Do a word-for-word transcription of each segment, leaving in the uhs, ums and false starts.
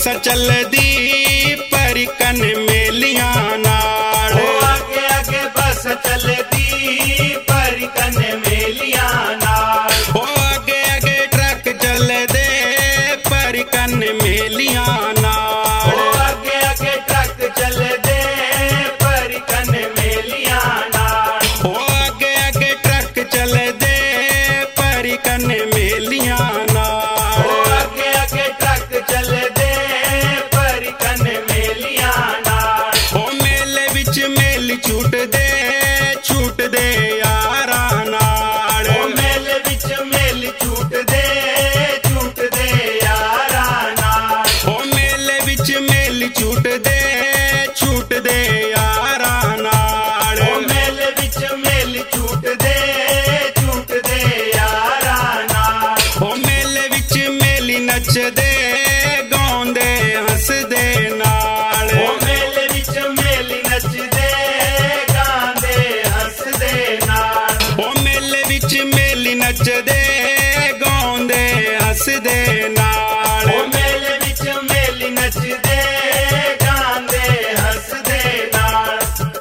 बस चलदी परिकन मेलियां नाल। आगे आगे बस चलदी परिकन मेलियां नाल। आगे आगे ट्रक चलदे परिकन मेलियां नाल। आगे आगे ट्रक चलदे परिकन मेलियां नाल। आगे आगे ट्रक चलदे परिकन मेलियां नाल। आगे आगे ट्रक चलदे परिकन मेलियां नाल। ओ मेले विच मेली छूटदे छूटदे यारां नाल। ओ मेले विच मेली छूटदे छूटदे यारां नाल। ओ मेले विच मेली छूटदे छूटदे यारां नाल। ओ मेले विच मेली छूटदे छूटदे यारां नाल। ओ मेले विच मेली नचदे गाउंदे हंसदे नाल। ओ मेले विच मेली नचदे गांदे हंसदे नाल। ओ मेले विच मेली नचदे गाउंदे हंसदे नाल। ओ मेले विच मेली नचदे गांदे हंसदे नाल।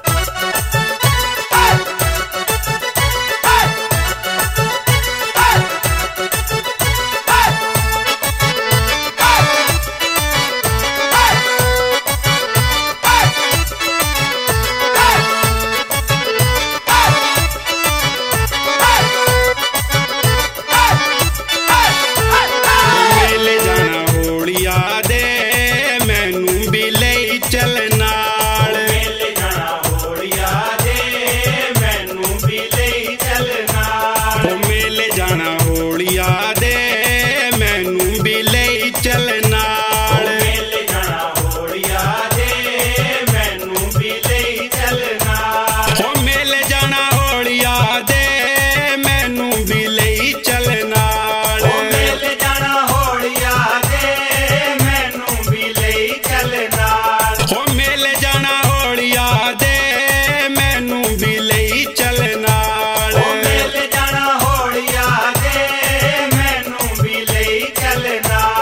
मेले जाना होलिया दे मैनू भी लई चल नाल। मेले जाना होलिया दे मैनू भी लई चल नाल। ओ मेले जाना होलिया दे मैनू भी लई चल नाल। मेले जाना होलिया दे मैनू भी लई चल नाल। ओ मेले जाना होलिया दे मैनू भी लई चल नाल। ओ मेले जाना होलिया दे मैनू भी लई चल नाल। ओ मेले जाना होलिया दे मैनू भी लई चल नाल। ओ मेले जाना होलिया दे मैनू भी लई चल नाल।